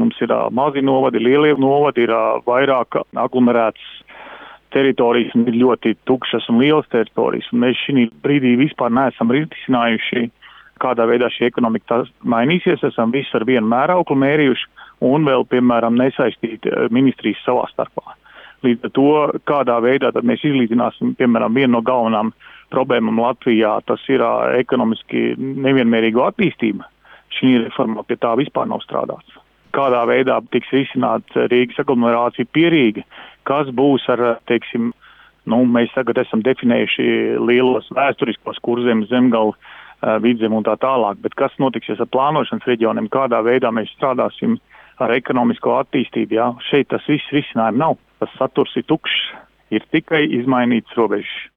Mums ir mazi novadi, lielie novadi, ir vairāk aglomerētas teritorijas un ir ļoti tukšas un lielas teritorijas. Un mēs šī brīdī vispār neesam risinājuši, kādā veidā šī ekonomika mainīsies. Esam visu ar vienu mērauklu mērījuši un vēl, piemēram, nesaistīt ministrijas savā starpā. Līdz ar to, kādā veidā tad mēs izlīdzināsim, piemēram, vienu no galvenām problēmām Latvijā, tas ir ekonomiski nevienmērīgo attīstība. Šī reforma pie tā vispār nav strādāts. Kādā veidā tiks risināta Rīgas aglomerācija pie Rīga, kas būs ar, teiksim, mēs tagad esam definējuši lielos vēsturiskos Kurzemes, Zemgala, Vidzeme un tā tālāk, bet kas notiksies ar plānošanas reģioniem, kādā veidā mēs strādāsim ar ekonomisko attīstību, jā. Šeit tas viss risinājumi nav. Tas saturs ir tukšs, ir tikai izmainīts robežas.